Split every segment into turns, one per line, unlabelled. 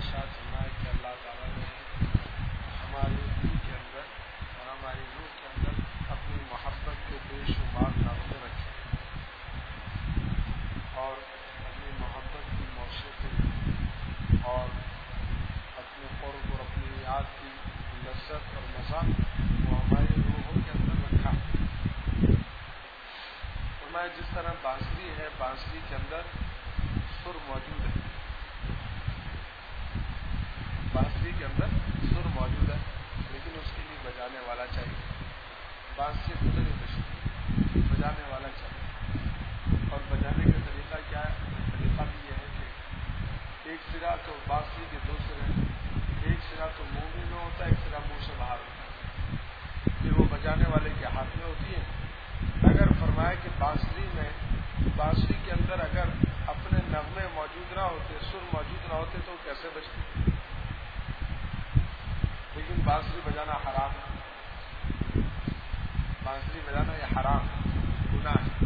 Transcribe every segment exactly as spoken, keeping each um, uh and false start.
ارشاد فرمایا کہ اللہ تعالیٰ نے ہماری دل کے اندر اور ہماری روح کے اندر اپنی محبت کے بے شمار نغمے رکھے اور اپنی محبت کی موسیقی اور اپنے قرب اور اپنی یاد کی لذت اور مزہ وہ ہماری روحوں کے اندر رکھا ہے. فرمایا جس طرح بانسری ہے، بانسری کے اندر سر موجود ہے، بانسری کے اندر سر موجود ہے لیکن اس کے لیے بجانے والا چاہیے. بانسری خود نہیں بجتی، بجانے والا چاہیے. اور بجانے کا طریقہ کیا ہے؟ طریقہ بھی یہ ہے کہ ایک سرا تو بانسری کے دو سرے، ایک سرا تو منہ میں ہوتا ہے، ایک سرا منہ سے باہر ہوتا ہے، پھر وہ بجانے والے کے ہاتھ میں ہوتی ہے. اگر فرمایا کہ بانسری میں بانسری کے اندر اگر اپنے نغمے موجود نہ ہوتے، سر موجود نہ ہوتے تو کیسے بجتی؟ لیکن بانسری بجانا حرام ہے، بانسری بجانا یہ حرام ہے، گناہ ہے.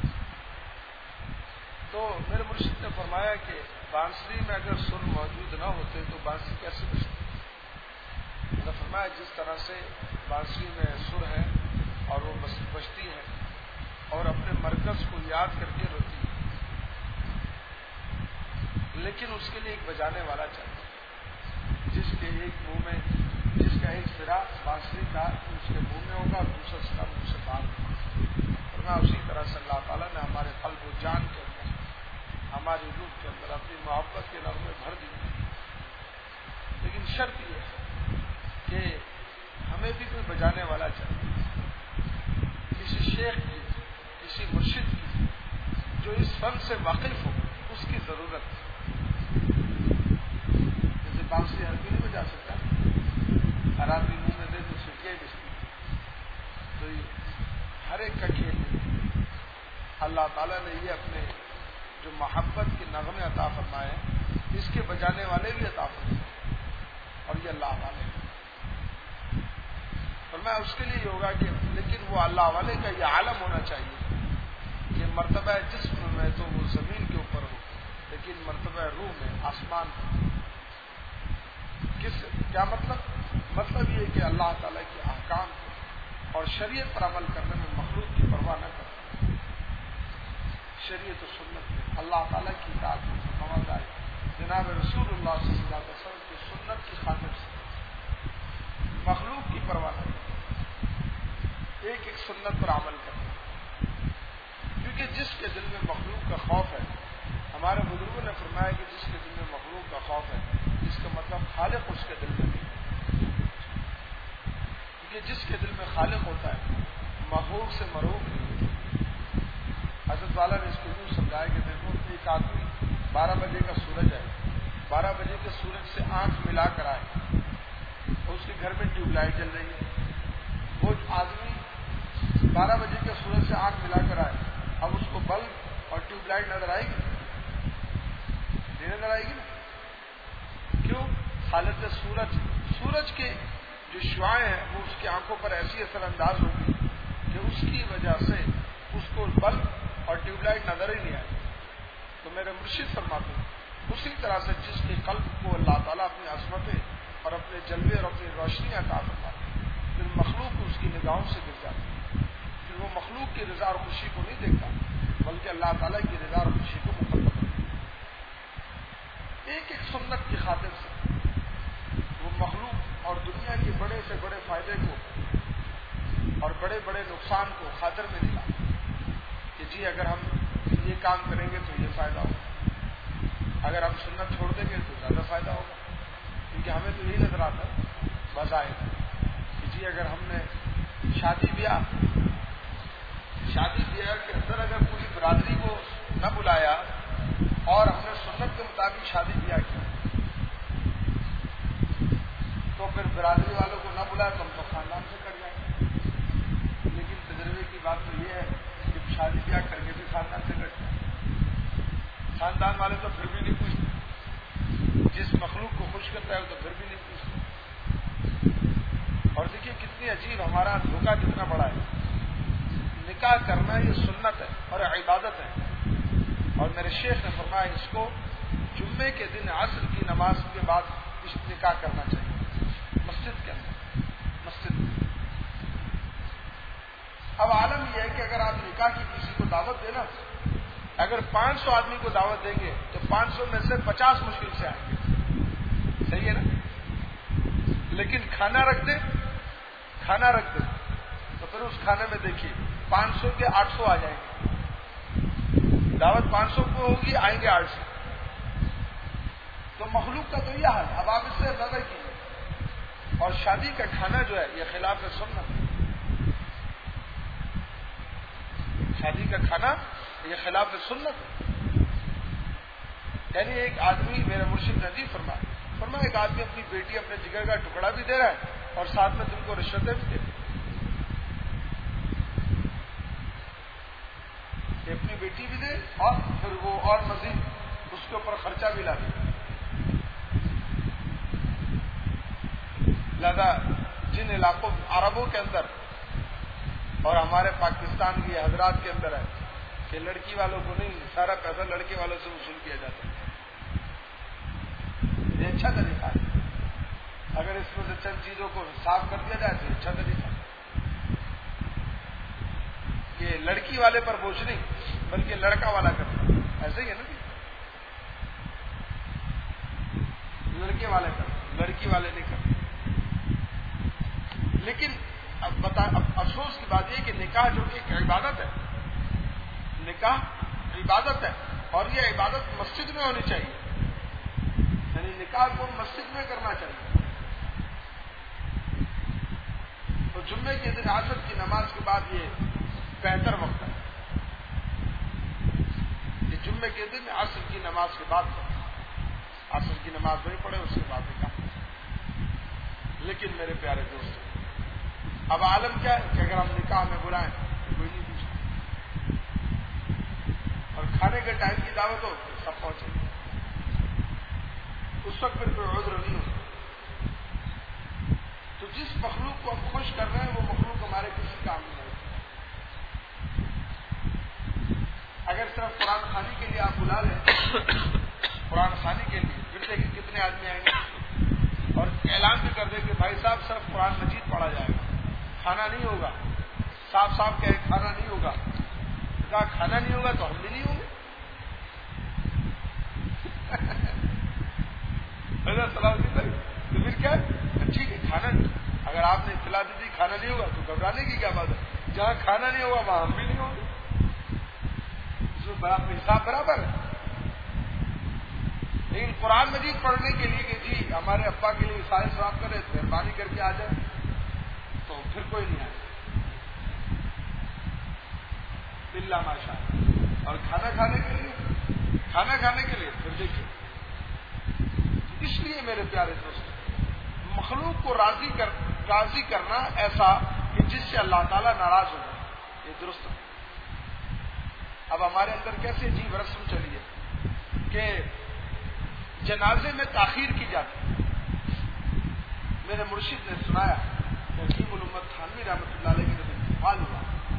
تو میرے مرشد نے فرمایا کہ بانسری میں اگر سر موجود نہ ہوتے تو بانسری کیسے بجتی؟ تو فرمایا جس طرح سے بانسری میں سر ہے اور وہ بجتی ہے اور اپنے مرکز کو یاد کر کے روتی ہے، لیکن اس کے لیے ایک بجانے والا چاہیے جس کے ایک منہ میں، جس کا ایک سرا بانسری کا اس کے منہ میں ہوگا اور دوسرا سرا منہ سے باہر ہوگا. فرمایا اسی طرح سے اللہ تعالیٰ نے ہمارے قلب و جان کے اندر، ہماری روح کے اندر اپنی محبت کے نغمے بھر دیے. لیکن شرط یہ ہے کہ ہمیں بھی کوئی بجانے والا چاہیے، کسی شیخ کی، کسی مرشد کی جو اس فن سے واقف ہو، اس کی ضرورت ہے. جیسے بانسری ہر کوئی نہیں بجا سکتا، ہر آدمی منہ میں دے تو سٹیاں بجتی. تو ہر ایک کا کھیل نہیں. اللہ تعالیٰ نے یہ اپنے جو محبت کے نغمے عطا فرمائے ہیں، اس کے بجانے والے بھی عطا فرمائے اور یہ اللہ والے ہیں. اور میں اس کے لیے یہ ہوگا کہ لیکن وہ اللہ والے کا یہ عالم ہونا چاہیے کہ مرتبہ جسم میں تو وہ زمین کے اوپر ہو، لیکن مرتبہ روح میں آسمان ہو. کس کیا مطلب؟ مطلب یہ کہ اللہ تعالیٰ کے احکام اور شریعت پر عمل کرنے میں مخلوق کی پرواہ نہ کرنا، شریعت و سنت میں اللہ تعالیٰ کی اطاعت میں مواد جناب رسول اللہ صلی اللہ علیہ وسلم کی سنت کی خاطر سے مخلوق کی پرواہ نہ کرنا، ایک ایک سنت پر عمل کرنا. کیونکہ جس کے دل میں مخلوق کا خوف ہے، ہمارے بزرگوں نے فرمایا کہ جس کے دل میں مخلوق کا خوف ہے، اس کا مطلب خالق اس کے دل میں نہیں. کیونکہ جس کے دل میں خالق ہوتا ہے مخلوق سے مرعوب نہیں ہوتا. حضرت والا نے اس کو یوں سمجھایا کہ دیکھو ایک آدمی بارہ بجے کا سورج ہے، بارہ بجے کے سورج سے آنکھ ملا کر آئے اور اس کے گھر میں ٹیوب لائٹ جل رہی ہے. وہ آدمی بارہ بجے کے سورج سے آنکھ ملا کر آئے، اب اس کو بلب اور ٹیوب لائٹ نظر آئے گی؟ نہیں نظر آئے گی نا. کیوں؟ حالت سورج سورج کے جو شعاعیں ہیں وہ اس کی آنکھوں پر ایسی اثر انداز ہوگی کہ اس کی وجہ سے اس کو بلب اور ٹیوب لائٹ نظر ہی نہیں آئے. تو میرے مرشد فرماتے ہیں اسی طرح سے جس کے قلب کو اللہ تعالیٰ اپنی عظمتیں اور اپنے جلوے اور اپنی روشنی عطا فرماتے ہیں، پھر مخلوق اس کی نگاہوں سے گر جاتی ہے. پھر وہ مخلوق کی رضا اور خوشی کو نہیں دیکھتا بلکہ اللہ تعالیٰ کی رضا اور خوشی کو مقدم کرتا ہے. ایک ایک سنت کی خاطر سے وہ مخلوق اور دنیا کے بڑے سے بڑے فائدے کو اور بڑے بڑے نقصان کو خاطر میں نہیں لاتا کہ جی اگر ہم یہ کام کریں گے تو یہ فائدہ ہوگا، اگر ہم سنت چھوڑ دیں گے تو زیادہ فائدہ ہوگا. کیونکہ ہمیں تو یہی نظر آتا ہے بظاہر کہ جی اگر ہم نے شادی بیاہ شادی بیاہ کے اندر اگر پوری برادری کو نہ بلایا اور ہم نے سنت کے مطابق شادی بیاہ کیا تو پھر برادری والوں کو نہ بلایا تو ہم تو خاندان سے کٹ جائیں گے. لیکن تجربے کی بات تو یہ ہے کہ شادی بیاہ کر کے بھی خاندان سے کٹ جائیں. خاندان والے تو پھر بھی نہیں پوچھتے، جس مخلوق کو خوش کرتا ہے وہ تو پھر بھی نہیں پوچھتے. اور دیکھیے کتنی عجیب ہمارا دھوکہ کتنا بڑا ہے. نکاح کرنا یہ سنت ہے اور عبادت ہے، اور میرے شیخ نے فرمایا اس کو جمعے جمعے کے دن عصر کی نماز کے بعد اس نکاح کرنا چاہیے مسجد کے اندر، مسجد میں۔ اب عالم یہ ہے کہ اگر آپ نکاح کی کسی کو دعوت دینا، اگر پانچ سو آدمی کو دعوت دیں گے تو پانچ سو میں سے پچاس مشکل سے آئیں گے، صحیح ہے نا؟ لیکن کھانا رکھ دیں، کھانا رکھ دیں تو پھر اس کھانے میں دیکھیے پانچ سو کے آٹھ سو آ جائیں گے، دعوت پانچ سو کو ہوگی، آئیں گے آٹھ سو۔ تو مخلوق کا تو یہ حال، اب آپ اس سے اندازہ کیجیے۔ اور شادی کا کھانا جو ہے یہ خلاف سنت ہے، شادی کا کھانا یہ خلاف سنت ہے۔ یعنی ایک آدمی، میرا مرشد نے عجیب فرمایا فرمایا ایک آدمی اپنی بیٹی اپنے جگر کا ٹکڑا بھی دے رہا ہے اور ساتھ میں تم کو رشوتیں بھی دے رہا ہے، اپنی بیٹی بھی دے اور پھر وہ اور مزید اس کے اوپر خرچہ بھی لا دے۔ لہذا جن علاقوں عربوں کے اندر اور ہمارے پاکستان کی حضرات کے اندر ہے کہ لڑکی والوں کو نہیں، سارا پیسہ لڑکے والوں سے وصول کیا جاتا ہے، یہ اچھا طریقہ ہے۔ اگر اس میں سے چند چیزوں کو صاف کر دیا جائے تو یہ اچھا طریقہ ہے کہ لڑکی والے پر بوجھ نہیں بلکہ لڑکا والا کرتا، ایسے ہی ہے نا، لڑکے والے کرتے، لڑکی والے نہیں کرتے۔ لیکن اب بتا اب افسوس کی بات یہ کہ نکاح جو کہ ایک عبادت ہے، نکاح عبادت ہے اور یہ عبادت مسجد میں ہونی چاہیے، یعنی نکاح کو مسجد میں کرنا چاہیے۔ تو جمعے کے دن عصر کی نماز کے بعد یہ بہتر وقت ہے، یہ جمعے کے دن عصر کی نماز کے بعد عصر کی نماز نہیں پڑھے اس کے بعد نکاح۔ لیکن میرے پیارے دوستوں، اب عالم کیا ہے کہ اگر ہم نکاح میں بلائیں تو کوئی نہیں پوچھتا، اور کھانے کے ٹائم کی دعوت ہو تو سب پہنچے، اس وقت پھر کوئی عذر نہیں ہوتا۔ تو جس مخلوق کو ہم خوش کر رہے ہیں وہ مخلوق ہمارے کسی کام میں نہیں۔ اگر صرف قرآن خوانی کے لیے آپ بلا لیں، قرآن خوانی کے لیے، پھر دیکھیں کتنے آدمی آئیں گے، اور اعلان بھی کر دیں کہ بھائی صاحب صرف قرآن مجید پڑھا جائے گا، کھانا نہیں ہوگا، صاف صاف کہے کھانا نہیں ہوگا، کہا کھانا نہیں ہوگا تو ہم بھی نہیں ہوں گے۔ تو پھر کیا ٹھیک ہے، کھانا اگر آپ نے اطلاع دی تھی کھانا نہیں ہوگا تو گھبرانے کی کیا بات ہے، جہاں کھانا نہیں ہوگا وہاں ہم بھی نہیں ہوں گے، اس میں حساب برابر ہے۔ لیکن قرآن مجید پڑھنے کے لیے کہ جی ہمارے ابا کے لیے سائے صاف کرے، مہربانی کر کے آ جائے، تو پھر کوئی نہیں آئے الا ماشاء اللہ۔ اور کھانا کھانے کے لیے کھانا کھانے کے لیے پھر دیکھیے۔ اس لیے میرے پیارے دوست، مخلوق کو راضی کر راضی کرنا ایسا کہ جس سے اللہ تعالیٰ ناراض ہو جائے، یہ درست ہے۔ اب ہمارے اندر کیسے عجیب رسم چلی ہے کہ جنازے میں تاخیر کی جاتی۔ میرے مرشد نے سنایا کہ حکیم الامت تھانوی رحمۃ اللہ علیہ کا جب انتقال ہوا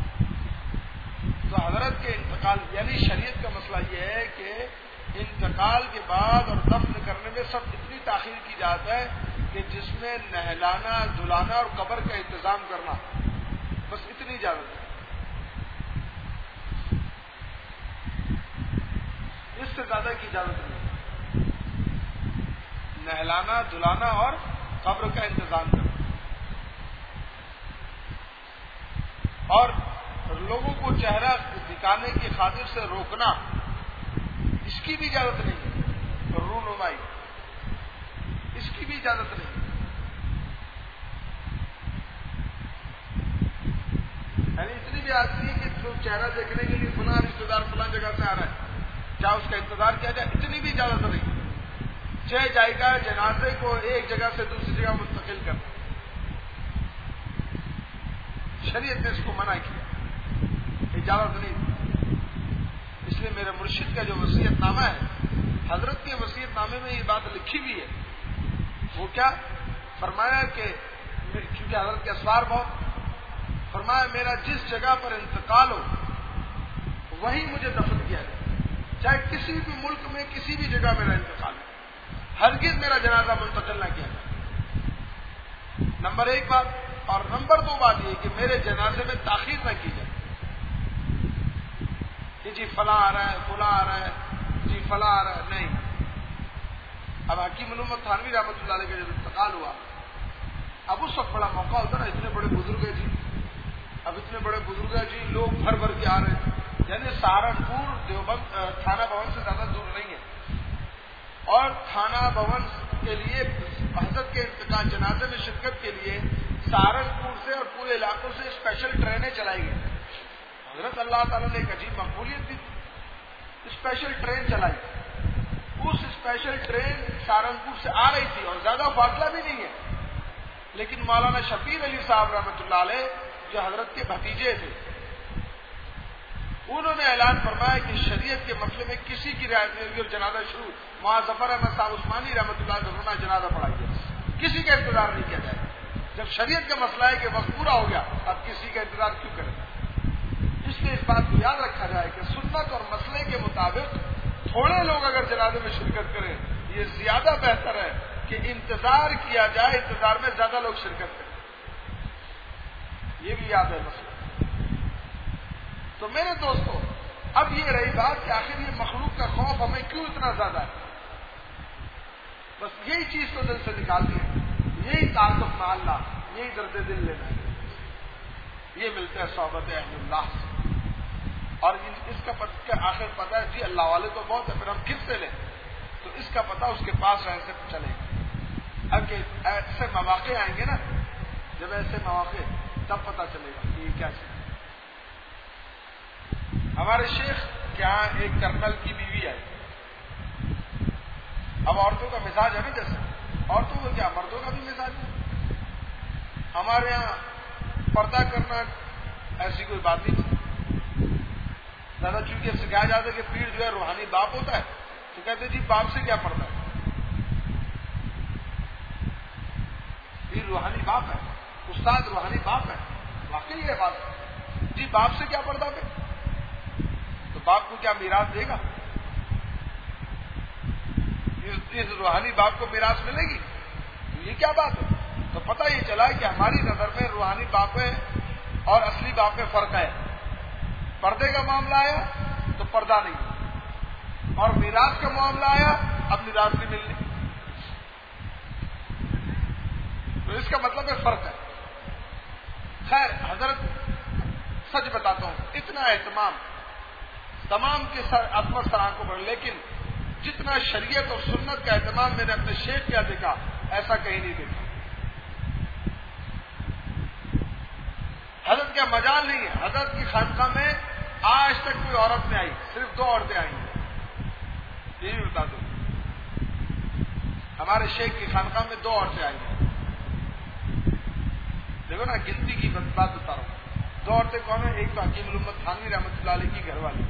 تو حضرت کے انتقال، یعنی شریعت کا مسئلہ یہ ہے کہ انتقال کے بعد اور دفن کرنے میں سب اتنی تاخیر کی جاتی ہے کہ جس میں نہلانا، دھلانا اور قبر کا انتظام کرنا، بس اتنی اجازت ہے، اس سے زیادہ کی اجازت نہیں۔ نہلانا، دھلانا اور قبر کا انتظام کرنا، اور لوگوں کو چہرہ دکھانے کی خاطر سے روکنا، اس کی بھی اجازت نہیں ہے، رونمائی اس کی بھی اجازت نہیں ہے۔ یعنی اتنی بھی آدمی ہے کہ جو چہرہ دیکھنے کے لیے فلاں رشتے دار فلاں جگہ سے آ رہا ہے، کیا اس کا انتظار کیا جائے، اتنی بھی اجازت نہیں ہے۔ چہ جائے گا جنازے کو ایک جگہ سے دوسری جگہ منتقل کرنا، شریعت نے اس کو منع کیا، اجازت نہیں۔ اس لیے میرے مرشد کا جو وصیت نامہ ہے، حضرت کے وصیت نامے میں یہ بات لکھی بھی ہے، وہ کیا فرمایا کہ کیونکہ حضرت کے اسرار بہت، فرمایا میرا جس جگہ پر انتقال ہو وہیں مجھے دفن کیا جائے، چاہے کسی بھی ملک میں کسی بھی جگہ میرا انتقال ہے، ہرگز میرا جنازہ منتقل نہ کیا جائے، نمبر ایک بات۔ اور نمبر دو بات یہ کہ میرے جنازے میں تاخیر نہ کی جائے کہ جی فلاں آ رہا ہے، فلاں آ رہا ہے، جی فلاں آ رہا ہے، نہیں۔ اب حکیم علومت تھانوی رحمۃ اللہ علیہ کا جب انتقال ہوا، اب اس وقت بڑا موقع ہوتا نا، اتنے بڑے بزرگ ہیں جی، اب اتنے بڑے بزرگ ہیں جی، لوگ بھر بھر کے آ رہے ہیں، یعنی سہارنپور دیوبند تھانہ بھون سے زیادہ دور نہیں ہے، اور تھانہ بھون کے لیے حضرت کے انتقال جنازے میں شرکت کے لیے سہارنپور سے اور پورے علاقوں سے اسپیشل ٹرینیں چلائی گئی۔ حضرت اللہ تعالیٰ نے ایک عجیب مقبولیت دی، اسپیشل ٹرین چلائی، اس اسپیشل ٹرین سہارنپور سے آ رہی تھی اور زیادہ فاصلہ بھی نہیں ہے، لیکن مولانا شبیر علی صاحب رحمۃ اللہ علیہ جو حضرت کے بھتیجے تھے، انہوں نے اعلان فرمایا کہ شریعت کے مسئلے میں کسی کی رعایت نہیں ہوگی اور جنازہ شروع، وہاں ظفر احمد صاحب عثمانی رحمۃ اللہ علیہ جنازہ پڑھائیے، کسی کا انتظار نہیں کیا جائے۔ جب شریعت کا مسئلہ ہے کہ وقت پورا ہو گیا، اب کسی کا انتظار کیوں کریں؟ اس لیے اس بات کو یاد رکھا جائے کہ سنت اور مسئلے کے مطابق تھوڑے لوگ اگر جنازے میں شرکت کریں، یہ زیادہ بہتر ہے کہ انتظار کیا جائے، انتظار میں زیادہ لوگ شرکت کریں۔ یہ بھی یاد ہے مسئلہ۔ تو میرے دوستو، اب یہ رہی بات کہ آخر یہ مخلوق کا خوف ہمیں کیوں اتنا زیادہ ہے؟ بس یہی چیز تو دل سے نکالنی ہے، یہی تعلق مع اللہ، یہی درد دل لینا ہے، یہ ملتا ہے صحبت اہل اللہ سے۔ اور اس کا پتہ آخر پتہ ہے جی اللہ والے تو بہت ہے، پھر ہم کس سے لیں؟ تو اس کا پتہ اس کے پاس رہنے سے چلے گا۔ اب ایسے مواقع آئیں گے نا، جب ایسے مواقع تب پتہ چلے گا کہ یہ کیا چیز۔ ہمارے شیخ کے یہاں ایک کرنل کی بیوی آئی۔ اب عورتوں کا مزاج ہے نا، جیسے عورتوں کو کیا مردوں کا بھی مزاج ہے، ہمارے یہاں پردہ کرنا ایسی کوئی بات نہیں تھی، زیادہ چونکہ سکھایا جاتا ہے کہ پیر جو ہے روحانی باپ ہوتا ہے، تو کہتے جی باپ سے کیا پردہ ہے، پیر روحانی باپ ہے، استاد روحانی باپ ہے، واقعی یہ بات ہے جی، باپ سے کیا پردہ پہ، تو باپ کو کیا میراث دے گا؟ اس روحانی باپ کو میراث ملے گی؟ تو یہ کیا بات ہے؟ تو پتہ یہ چلا کہ ہماری نظر میں روحانی باپ میں اور اصلی باپ میں فرق ہے۔ پردے کا معاملہ آیا تو پردہ نہیں، اور میراث کا معاملہ آیا اب میراث نہیں ملنی، تو اس کا مطلب ہے فرق ہے۔ خیر حضرت سچ بتاتا ہوں، اتنا اہتمام تمام کے سر عظمت سران کو بڑھ، لیکن جتنا شریعت اور سنت کا اہتمام میں نے اپنے شیخ کیا دیکھا، ایسا کہیں نہیں دیکھا۔ حضرت کا مجال نہیں ہے، حضرت کی خانقاہ میں آج تک کوئی عورت نہیں آئی، صرف دو عورتیں آئی ہیں، یہ بھی بتا دو، ہمارے شیخ کی خانقاہ میں دو عورتیں آئی ہیں۔ دیکھو نا، گنتی کی بات بتا رہا ہوں، دو عورتیں کون ہیں؟ ایک تو حکیم علومت تھانوی رحمۃ اللہ علیہ کی گھر والی،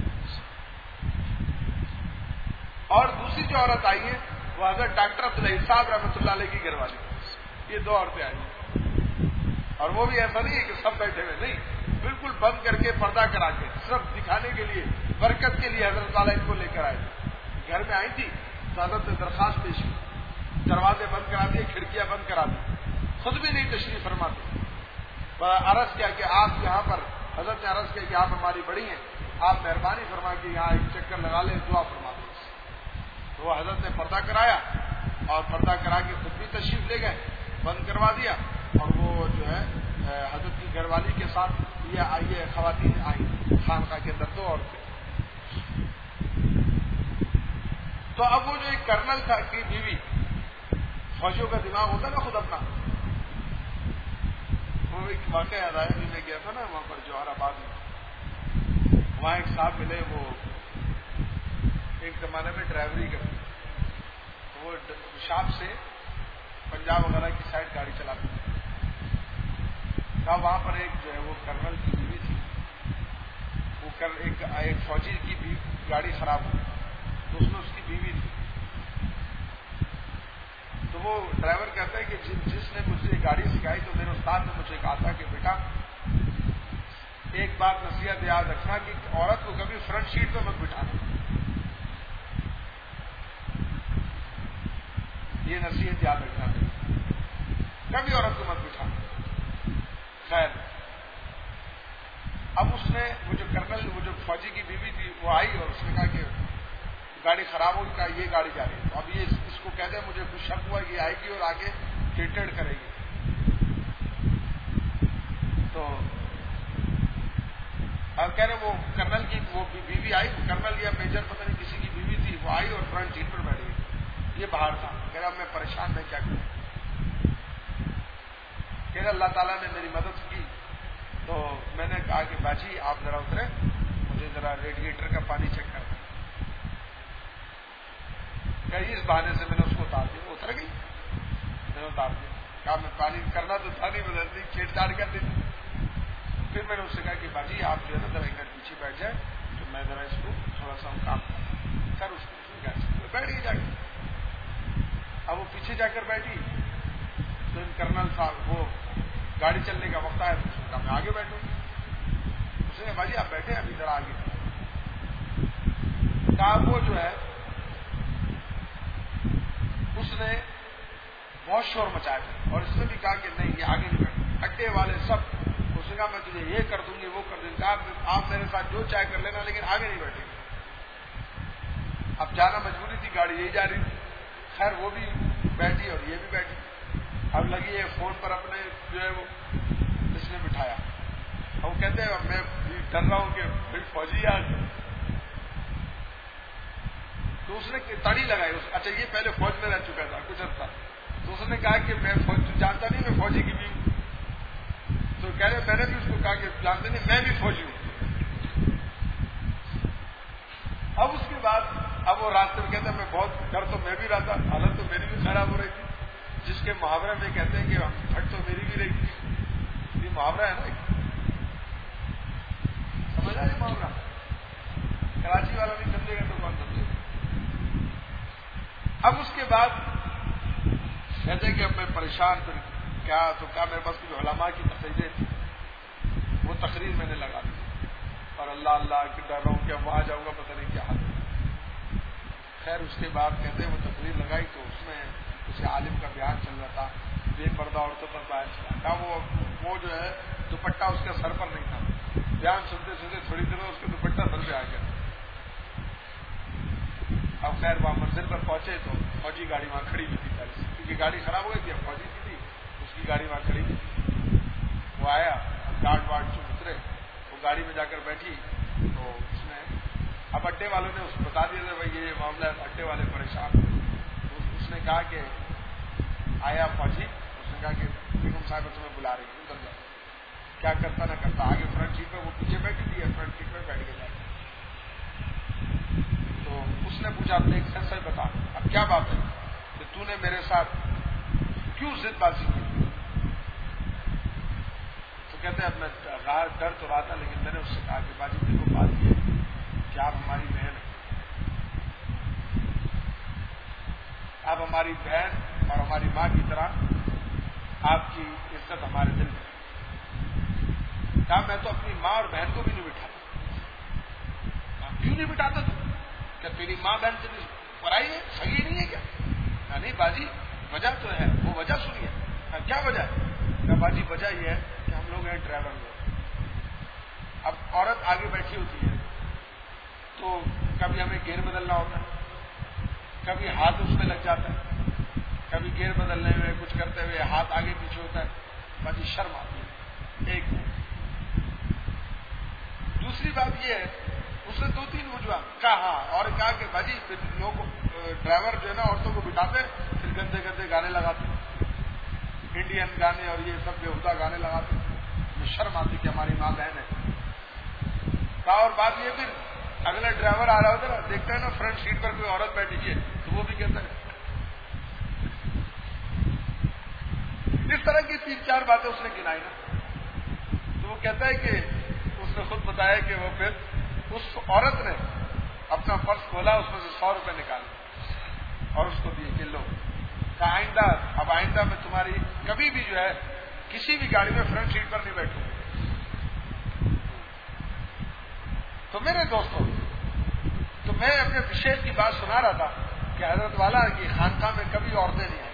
اور دوسری جو عورت آئی ہے وہ حضرت ڈاکٹر عبدالعزیز صاحب رحمۃ اللہ علیہ کی گھر والی۔ یہ دو عورتیں آئی ہیں، اور وہ بھی ایسا نہیں ہے کہ سب بیٹھے ہوئے، نہیں، بالکل بند کر کے پردہ کرا کے صرف دکھانے کے لیے، برکت کے لیے حضرت والا ان کو لے کر آئے تھے۔ گھر میں آئی تھی تو حضرت نے درخواست پیش کی، دروازے بند کرا دیے، کھڑکیاں بند کرا دی، خود بھی نہیں تشریف فرماتے۔ عرض کیا کہ آپ یہاں پر، حضرت نے عرض کیا کہ آپ ہماری بڑی ہیں، آپ مہربانی فرما کے یہاں ایک چکر لگا لیں، دعا فرما دیں۔ تو وہ حضرت نے پردہ کرایا، اور پردہ کرا کے خود بھی تشریف لے گئے، بند کروا دیا، اور وہ جو ہے حضرت کی گھر والی کے ساتھ یہ آئیے خواتین آئی خانقاہ کے اندر، دو عورتیں۔ تو اب وہ جو ایک کرنل تھا کی بیوی، فوجیوں کا دماغ ہوتا نا خود اپنا، وہ ایک واقعہ یاد آیا، میں گیا تھا نا وہاں پر جوہر آباد میں، وہاں ایک صاحب ملے، وہ ایک زمانے میں ڈرائیوری کرتے، وہ شاپ سے پنجاب وغیرہ کی سائڈ گاڑی چلاتے تھے۔ وہاں پر ایک جو ہے وہ کرنل کی بیوی تھی، وہ کر ایک ایک فوجی کی بھی گاڑی خراب ہوئی، تو اس میں اس کی بیوی تھی۔ تو وہ ڈرائیور کہتا ہے کہ جس نے مجھے گاڑی سکھائی، تو میرے استاد نے مجھے کہا تھا کہ بیٹا ایک بات نصیحت یاد رکھنا کہ عورت کو کبھی فرنٹ سیٹ پہ مت بٹھانا، یہ نصیحت یاد رکھنا میری، کبھی عورت کو مت بٹھا. خیر اب اس نے وہ جو کرنل وہ جو فوجی کی بیوی تھی وہ آئی اور اس نے کہا کہ گاڑی خراب ہوگی، کہا یہ گاڑی جا رہی ہے. تو اب یہ اس کو کہتے ہیں مجھے کچھ شک ہوا یہ آئے گی اور آگے ٹریٹڈ کرے گی. تو اب کہہ رہے وہ کرنل کی وہ بیوی آئی، کرنل یا میجر پتہ نہیں کسی کی بیوی تھی، وہ آئی اور فرنٹ سیٹ پر بیٹھ گئی. یہ باہر تھا. کہہ رہا میں پریشان میں کیا کروں. کہہ رہا اللہ تعالیٰ نے میری مدد کی. تو میں نے کہا کہ باجی آپ ذرا اترے، مجھے ذرا ریڈیٹر کا پانی چیک کرنا. کہ اس بہانے سے میں نے اس کو اتار دیا. وہ اتر گئی، میں نے اتار دیا. کہا میں پانی کرنا تو تھا نہیں، بدلتی چھیڑ چھاڑ کر دی. پھر میں نے اس سے کہا کہ باجی آپ جو ہے نا ذرا ایک پیچھے بیٹھ جائے تو میں ذرا اس کو تھوڑا سا کام کروں. سر اس کو بیٹھ گئی جا کے. اب وہ پیچھے جا کر بیٹھی تو ان کرنل صاحب وہ گاڑی چلنے کا وقت آیا تو اس نے کہا میں آگے بیٹھوں. اس نے کہا باجی آپ بیٹھے ابھی ذرا آگے. کہا وہ جو ہے اس نے بہت شور مچایا تھا اور اس نے بھی کہا کہ نہیں یہ آگے نہیں بیٹھے. اڈے والے سب اس نے کہا میں تجھے یہ کر دوں گی وہ کر دوں گی. کہا آپ میرے ساتھ جو چاہے کر لینا لیکن آگے نہیں بیٹھے گے. اب جانا مجبوری تھی، گاڑی یہی جا رہی تھی. خیر وہ بھی بیٹھی اور یہ بھی بیٹھی. اب لگی ہے فون پر اپنے جو ہے وہ اس نے بٹھایا. اب وہ کہتے ہیں میں ڈر رہا ہوں کہ بھائی فوجی آ گئے. تو اس نے تڑی لگائی. اچھا یہ پہلے فوج میں رہ چکا تھا کچھ عرصہ. تو اس نے کہا کہ میں فوج جانتا نہیں میں فوجی کی بھی. تو کہہ رہے میں نے بھی اس کو کہا کہ جانتے نہیں میں بھی فوجی ہوں. اب اس کے بعد اب وہ راستے میں کہتا ہے میں بہت ڈر تو میں بھی رہا تھا، حالت تو میری بھی خراب ہو رہی تھی. جس کے محاورے میں کہتے ہیں کہ پھٹ تو میری بھی رہی تھی. یہ محاورہ ہے نا، سمجھ آئے محاورہ. کراچی والا نہیں سمجھے گا تو کون سمجھے گا. اب اس کے بعد کہتے ہیں کہ اب میں پریشان پھر کیا تو کیا میرے پاس جو علماء کی تقریریں تھی وہ تقریر میں نے لگا دی اور اللہ اللہ کہ ڈر رہا ہوں کہ اب وہاں جاؤں گا پتہ نہیں کیا حال. خیر اس کے بعد کہتے ہیں وہ تقریر لگائی تو اس میں کسی عالم کا بیان چل رہا تھا بے پردہ عورتوں پر بیان چلا تھا. وہ وہ جو ہے دوپٹہ اس کے سر پر نہیں تھا. بیان سنتے سنتے تھوڑی دیر میں اس کا دوپٹہ سر پہ آ گیا. اب خیر وہاں منزل پر پہنچے تو فوجی گاڑی وہاں کھڑی ہوئی تھی پہلے سے کیونکہ گاڑی خراب ہو گئی تھی. اب فوجی کی تھی اس کی گاڑی وہاں کھڑی ہوئی تھی. وہ آیا گارڈ وارڈ جو اترے وہ گاڑی میں جا کر بیٹھی تو اس نے اب اڈے والوں نے اس کو بتا دیا تھا بھائی یہ معاملہ ہے. اڈے والے پریشان. اس نے کہا کہ آیا فوجی. اس نے کہا کہ بیگم صاحب تمہیں بلا رہی ہے ادھر جاؤ. کیا کرتا نہ کرتا آگے فرنٹ سیٹ پہ وہ پیچھے بیٹھی تھی فرنٹ سیٹ پہ بیٹھ کے جائے. تو اس نے پوچھا اپنے ایک سچ سچ بتا اب کیا بات ہے کہ تو نے میرے ساتھ کیوں ضد بازی کی. تو کہتے ہیں اب میں ڈر تو رہا تھا لیکن میں نے اس سے کہا کہ باجی دیکھو بات یہ ہے کہ آپ ہماری بہن ہیں، آپ ہماری بہن اور ہماری ماں کی طرح آپ کی عزت ہمارے دل میں. کہا میں تو اپنی ماں اور بہن کو بھی نہیں بٹھاتا. کیوں نہیں بٹھاتا تو کیا تیری ماں بہن سے بھی پرائی ہے سگی نہیں ہے کیا. نہیں باجی وجہ تو ہے. وہ وجہ سنیے. کیا وجہ ہے. کہا باجی وجہ یہ ہے کہ ہم لوگ ہیں ڈرائیور لوگ. اب عورت آگے بیٹھی ہوتی ہے تو کبھی ہمیں گیئر بدلنا ہوتا ہے، کبھی ہاتھ اس میں لگ جاتا ہے، کبھی گیئر بدلنے میں کچھ کرتے ہوئے ہاتھ آگے پیچھے ہوتا ہے. باجی شرم آتی ہے. ایک دوسری بات یہ ہے اس نے دو تین وجوہات کہا اور کہا کہ باجی لوگ ڈرائیور جو ہے نا عورتوں کو بٹھاتے پھر گندے گندے گانے لگاتے انڈین گانے اور یہ سب بےہودہ گانے لگاتے. ہمیں شرم آتی کہ ہماری ماں بہن ہے. کہا اور بات یہ پھر اگلا ڈرائیور آ رہا ہوتا نا دیکھتا ہے نا فرنٹ سیٹ پر کوئی عورت بیٹھی ہے تو وہ بھی کہتا ہے. اس طرح کی تین چار باتیں اس نے گنائی نا. تو وہ کہتا ہے کہ اس نے خود بتایا کہ وہ پھر اس عورت نے اپنا پرس کھولا اس میں سے سو روپے نکالے اور اس کو دیے کہ لو. کہ آئندہ اب آئندہ میں تمہاری کبھی بھی جو ہے کسی بھی گاڑی میں فرنٹ سیٹ پر نہیں بیٹھوں. تو میرے دوستوں تو میں اپنے وشیش کی بات سنا رہا تھا کہ حضرت والا کی خانقاہ میں کبھی عورتیں نہیں آئیں،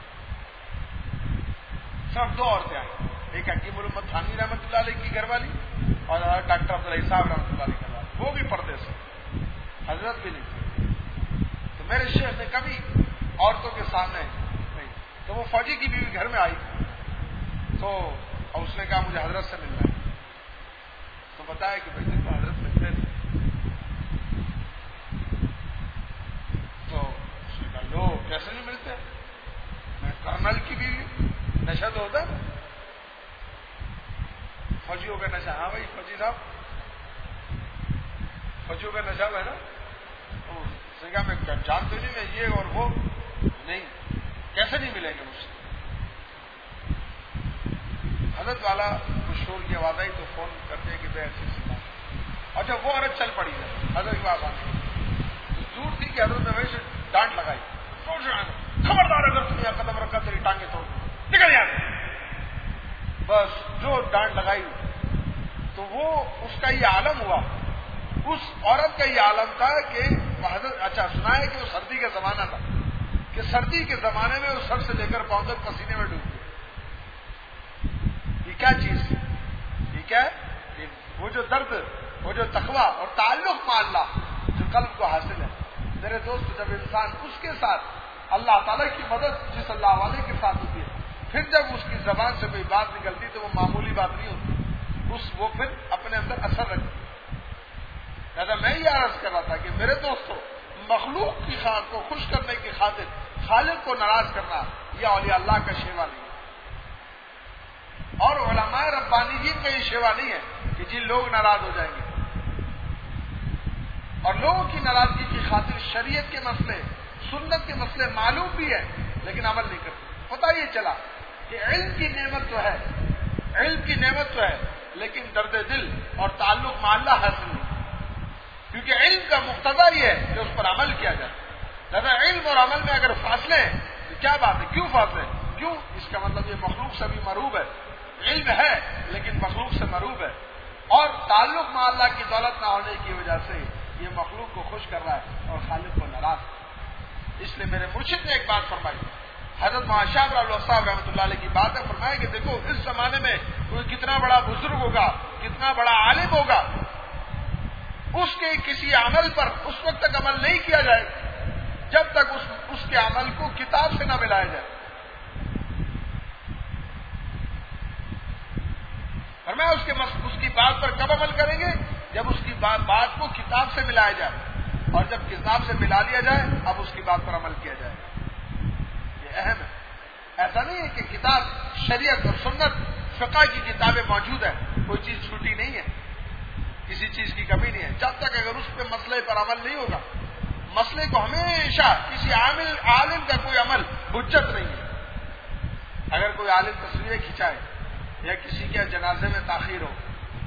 صرف دو عورتیں آئیں، ایک حکیم محمد تھانوی رحمۃ اللہ علیہ کی گھر والی اور ڈاکٹر عبدالعزیز صاحب رحمۃ اللہ علیہ کی گھر والی، وہ بھی پردے سے، حضرت بھی نہیں۔ تو میرے شیخ نے کبھی عورتوں کے سامنے نہیں، تو وہ فوجی کی بیوی گھر میں آئی تو اور اس نے کہا مجھے حضرت سے ملنا ہے، تو بتایا کہ بھائی تو حضرت ملتے نہیں، تو اس نے کہا لو کیسے نہیں ملتے، میں کرنل کی بیوی، نشہ تو ہوتا ہے، فوجیوں کا نشہ، ہاں بھائی فوجی صاحب فوجیوں کا نشہ ہے نا، تو اس نے کہا میں جانتے نہیں میں یہ اور وہ نہیں، کیسے نہیں ملیں گے مجھ سے۔ حضرت والا کو شور کی آواز آئی تو فون کرتے کہ بھائی ایسی سی بات، اور جب وہ عورت چل پڑی ہے حضرت کی آواز آئی تو ضرور تھی کہ حضرت نے ویسے ڈانٹ لگائی، خبردار اگر تم یہاں قدم رکھا تیری ٹانگیں توڑ نکل یہاں سے، بس جو ڈانٹ لگائی تو وہ اس کا یہ عالم ہوا، اس عورت کا یہ عالم تھا کہ حضرت اچھا سنا ہے کہ وہ سردی کا زمانہ تھا کہ سردی کے زمانے میں وہ سر سے لے کر پاؤں تک پسینے میں ڈوب گئے۔ یہ کیا چیز، یہ کیا ہے، وہ جو درد، وہ جو تقویٰ اور تعلق مع اللہ جو قلب کو حاصل ہے۔ میرے دوست جب انسان اس کے ساتھ اللہ تعالیٰ کی مدد جس اللہ والے کے ساتھ ہوتی ہے، پھر جب اس کی زبان سے کوئی بات نکلتی تو وہ معمولی بات نہیں ہوتی، اس وہ پھر اپنے اندر اثر رکھتی۔ لہذا میں یہ عرض کر رہا تھا کہ میرے دوستوں، مخلوق کی خان کو خوش کرنے کی خاطر خالق کو ناراض کرنا یہ اولیاء اللہ کا شیوا نہیں ہے، اور علماء ربانیین کا یہ شیوا نہیں ہے کہ جن لوگ ناراض ہو جائیں گے، اور لوگوں کی ناراضگی کی خاطر شریعت کے مسئلے، سنت کے مسئلے معلوم بھی ہے لیکن عمل نہیں کرتے۔ پتہ یہ چلا کہ علم کی نعمت تو ہے، علم کی نعمت تو ہے لیکن درد دل اور تعلق مع اللہ حاصل نہیں، کیونکہ علم کا مقتضا یہ ہے کہ اس پر عمل کیا جائے۔ لہذا علم اور عمل میں اگر فاصلے ہیں تو کیا بات ہے، کیوں فاصلے، کیوں؟ اس کا مطلب یہ مخلوق سے بھی مروب ہے، علم ہے لیکن مخلوق سے مروب ہے، اور تعلق مع اللہ کی دولت نہ ہونے کی وجہ سے یہ مخلوق کو خوش کر رہا ہے اور خالق کو ناراض۔ اس لیے میرے مرشد نے ایک بات فرمائی، حضرت معاشر صاحب رحمۃ اللہ علیہ کی بات ہے، فرمایا کہ دیکھو اس زمانے میں کوئی کتنا بڑا بزرگ ہوگا، کتنا بڑا عالم ہوگا، اس کے کسی عمل پر اس وقت تک عمل نہیں کیا جائے جب تک اس, اس کے عمل کو کتاب سے نہ ملایا جائے۔ فرمایا اس کے اس کی بات پر کب عمل کریں گے، جب اس کی بات, بات کو کتاب سے ملایا جائے، اور جب کتاب سے ملا لیا جائے اب اس کی بات پر عمل کیا جائے۔ یہ اہم ہے، ایسا نہیں ہے کہ کتاب شریعت اور سنت فقہ کی کتابیں موجود ہیں، کوئی چیز چھوٹی نہیں ہے، کسی چیز کی کمی نہیں ہے، جب تک اگر اس پہ مسئلے پر عمل نہیں ہوگا، مسئلے کو ہمیشہ کسی عامل عالم کا کوئی عمل حجت نہیں ہے۔ اگر کوئی عالم تصویریں کھنچائے یا کسی کے جنازے میں تاخیر ہو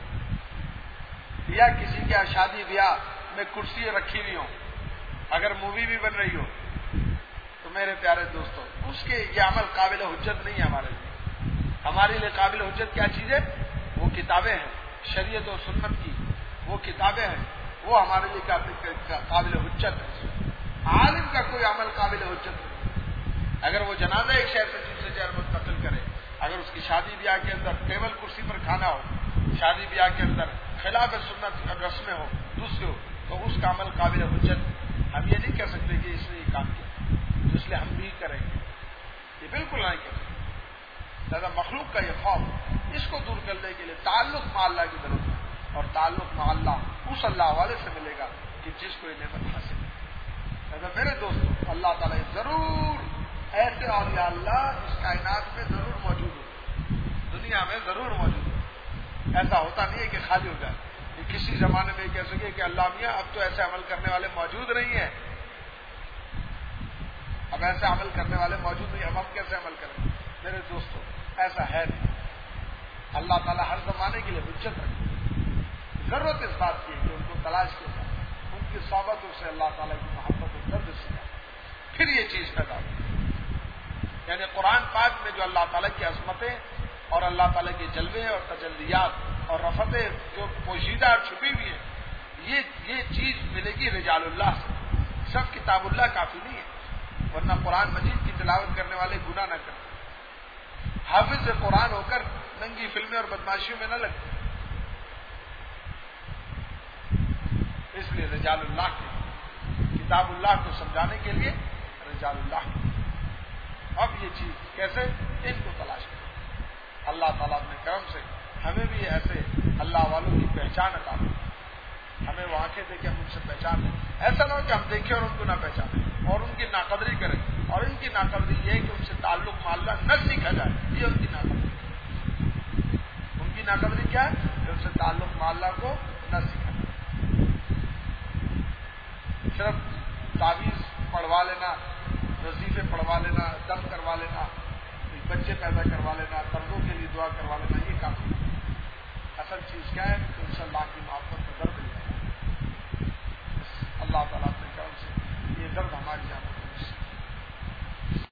یا کسی کے شادی بیاہ میں کرسی رکھی ہوئی ہوں، اگر مووی بھی بن رہی ہو، تو میرے پیارے دوستوں اس کے یہ عمل قابل حجت نہیں ہے ہمارے لیے۔ ہمارے لیے قابل حجت کیا چیز ہے؟ وہ کتابیں ہیں شریعت اور سنت کی، وہ کتابیں ہیں، وہ ہمارے لیے قابل حجت ہے۔ عالم کا کوئی عمل قابل حجت نہیں۔ اگر وہ جنازہ ایک شہر سے دوسرے شہر منتقل کرے، اگر اس کی شادی بیاہ کے اندر ٹیبل کرسی پر کھانا ہو، شادی بیاہ کے اندر خلاف سنت رسمیں ہو، دوسرے ہو، تو اس کا عمل قابل حجت ہے۔ ہم یہ نہیں کہہ سکتے کہ اس نے یہ کام کیا تو اس لیے ہم بھی کریں گے، یہ بالکل نہیں کہہ سکتے۔ لہذا مخلوق کا یہ خوف، اس کو دور کرنے کے لیے تعلق مع اللہ کی ضرورت ہے، اور تعلق مع اللہ اس اللہ والے سے ملے گا کہ جس کو یہ نعمت حاصل ہے۔ لہذا میرے دوستوں اللہ تعالیٰ ضرور ایسے اولیاء اللہ اس کائنات میں ضرور موجود ہو، دنیا میں ضرور موجود ہو۔ ایسا ہوتا نہیں ہے کہ خالی ہو جائے، کہ کسی زمانے میں کہہ سکے کہ اللہ میاں اب تو ایسے عمل کرنے والے موجود نہیں ہیں، اب ایسے عمل کرنے والے موجود نہیں، اب ہم کیسے عمل کریں؟ میرے دوستوں ایسا ہے نہیں۔ اللہ تعالیٰ ہر زمانے کے لیے حجت رکھے، ضرورت اس بات کی ہے کہ ان کو تلاش کے ساتھ ان کی صحبتوں سے اللہ تعالیٰ کی محبت و درد سے پھر یہ چیز پیدا ہوئی۔ یعنی قرآن پاک میں جو اللہ تعالیٰ کی عظمتیں اور اللہ تعالیٰ کے جلوے اور تجلیات اور رفتیں جو پوشیدہ اور چھپی ہوئی ہیں، یہ یہ چیز ملے گی رجال اللہ سے، صرف کتاب اللہ کافی نہیں ہے، ورنہ قرآن مجید کی تلاوت کرنے والے گناہ نہ کریں۔ حافظ قرآن ہو کر ننگی فلمیں اور بدماشیوں میں نہ لگتے۔ اس لیے رجال اللہ کے کتاب اللہ کو سمجھانے کے لیے رجال اللہ کے۔ اب یہ چیز کیسے، ان کو تلاش کریں۔ اللہ تعالیٰ اپنے کرم سے ہمیں بھی ایسے اللہ والوں کی پہچان عطا کرے، ہمیں وہ آنکھیں دے کے ہم ان سے پہچان لیں۔ ایسا نہ ہو کہ ہم دیکھیں اور ان کو نہ پہچانیں اور ان کی ناقدری کریں، اور ان کی ناقدری یہ ہے کہ ان سے تعلق معلّہ نہ سیکھا جائے، یہ ان کی ناقدری۔ ان کی ناقدری کیا ہے کہ ان سے تعلق معلّہ کو نہ سیکھا جائے۔ صرف تعویذ پڑھوا لینا، وظیفے پڑھوا لینا، دم کروا لینا، بچے پیدا کروا لینا، قرضوں کے لیے دعا کروا لینا، یہ کافی ہے۔ اصل چیز کیا ہے کہ ان سے اللہ کی محبت کا درد